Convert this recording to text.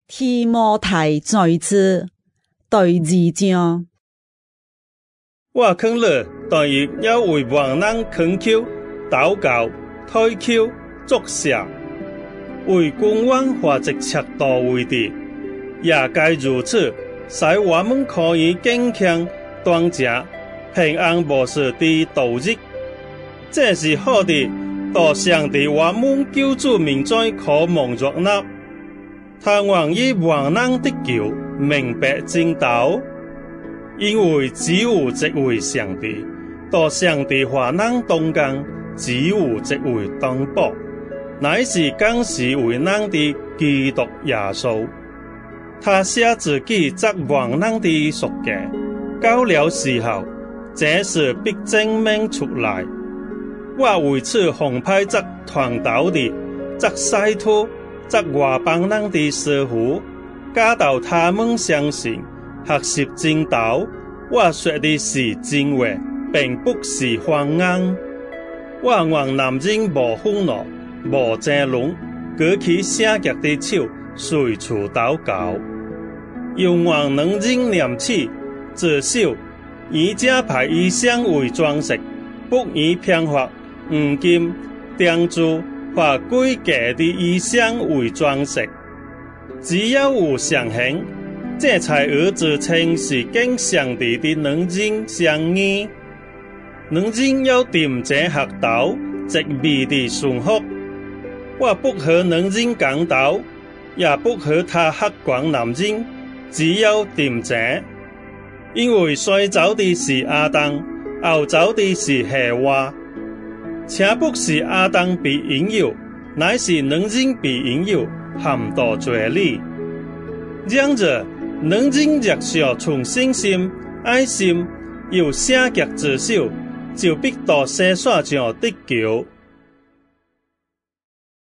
提摩太在此第2章。 我肯了，但亦要为万人恳求、祷告、推求、作谢，为公允或一尺度为地，也该如此，使我们可以坚强、端正、平安无事的度日。这是好的，多上帝我们救主名在可蒙悦纳。他愿意万人得救，明白正道，因为只有一位上帝，多上帝万人同工，只有一位当保，乃是降世为人的基督耶稣。他写自己作万人的赎价，到了时候，这事必证明出来。我为此奉派作传道的，作使徒，作外邦人的师傅，教导他们相信，学习正道。我说的是真话，并不是谎言。我愿男人无愤怒，无争论，举起圣洁的手，随处祷告。又愿能人念起，自首，以这牌衣裳为装饰，不以偏法、黄金、钉珠或贵价的衣裳为装饰。只要有上行，这才儿子称是跟上帝的能人相依。能人要tìm这学道，直密的顺服。我不和能人讲道，也不和他客观男人，只要tìm这。因为先走的是亞當，後走的是夏娃。且不是亞當被引誘，乃是能人被引誘，陷到罪裏。這樣子，能人若想從信心、愛心，有聖潔之手，就必到世上上得救。